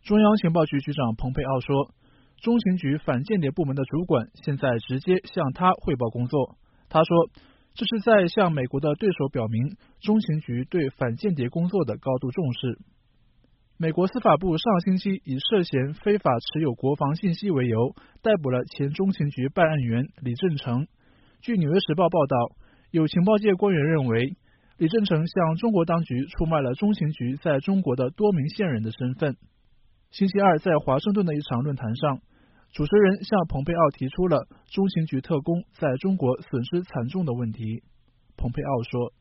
中央情报局局长蓬佩奥说，中情局反间谍部门的主管现在直接向他汇报工作。他说，这是在向美国的对手表明中情局对反间谍工作的高度重视。美国司法部上星期以涉嫌非法持有国防信息为由，逮捕了前中情局办案员李正成。据《纽约时报》报道，有情报界官员认为，李正成向中国当局出卖了中情局在中国的多名线人的身份。星期二在华盛顿的一场论坛上，主持人向蓬佩奥提出了中情局特工在中国损失惨重的问题。蓬佩奥说，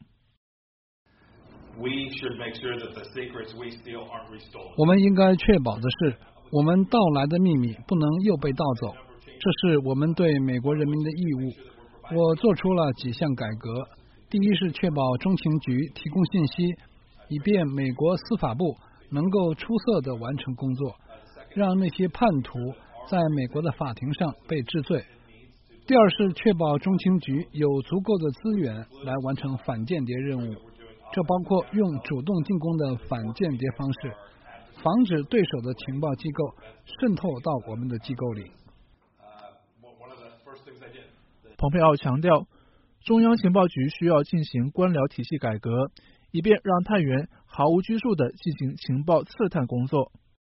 我们应该确保的是，我们盗来的秘密不能又被盗走，这是我们对美国人民的义务。我做出了几项改革，第一是确保中情局提供信息，以便美国司法部能够出色地完成工作，让那些叛徒在美国的法庭上被治罪。第二是确保中情局有足够的资源来完成反间谍任务，这包括用主动进攻的反间谍方式，防止对手的情报机构渗透到我们的机构里。 蓬佩奥强调，中央情报局需要进行官僚体系改革，以便让探员毫无拘束地进行情报刺探工作。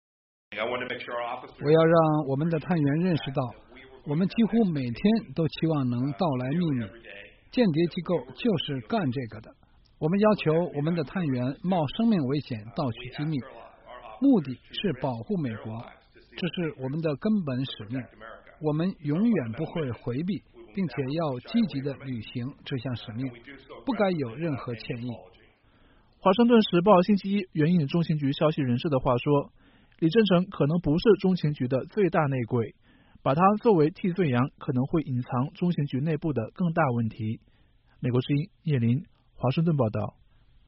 我要让我们的探员认识到，我们几乎每天都期望能盗来秘密，间谍机构就是干这个的。我们要求我们的探员冒生命危险盗取机密，目的是保护美国，这是我们的根本使命。我们永远不会回避，并且要积极地履行这项使命，不该有任何歉意。 华盛顿时报星期一援引中情局消息人士的话说，李正成可能不是中情局的最大内鬼，把他作为替罪羊可能会隐藏中情局内部的更大问题。美国之音叶林华盛顿报道。